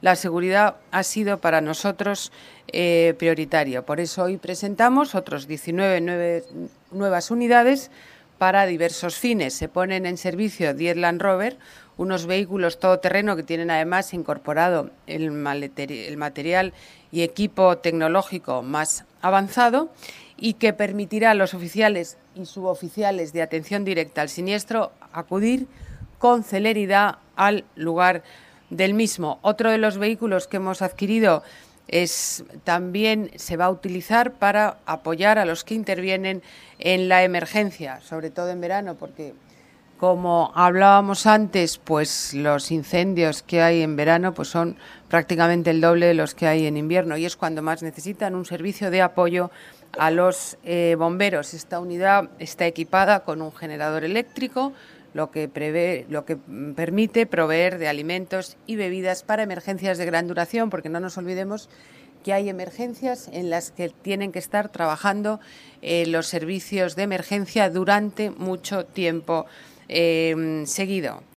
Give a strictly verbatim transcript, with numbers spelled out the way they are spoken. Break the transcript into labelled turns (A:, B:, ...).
A: la seguridad ha sido para nosotros eh, prioritario. Por eso hoy presentamos otros diecinueve nueve, nuevas unidades para diversos fines. Se ponen en servicio diez Land Rover, unos vehículos todoterreno que tienen además incorporado el, el material y equipo tecnológico más avanzado y que permitirá a los oficiales y suboficiales de atención directa al siniestro acudir con celeridad al lugar del mismo. Otro de los vehículos que hemos adquirido es, también se va a utilizar para apoyar a los que intervienen en la emergencia, sobre todo en verano, porque como hablábamos antes, pues los incendios que hay en verano pues son prácticamente el doble de los que hay en invierno y es cuando más necesitan un servicio de apoyo a los eh, bomberos. Esta unidad está equipada con un generador eléctrico, lo que prevé, lo que permite proveer de alimentos y bebidas para emergencias de gran duración, porque no nos olvidemos que hay emergencias en las que tienen que estar trabajando eh, los servicios de emergencia durante mucho tiempo eh, seguido.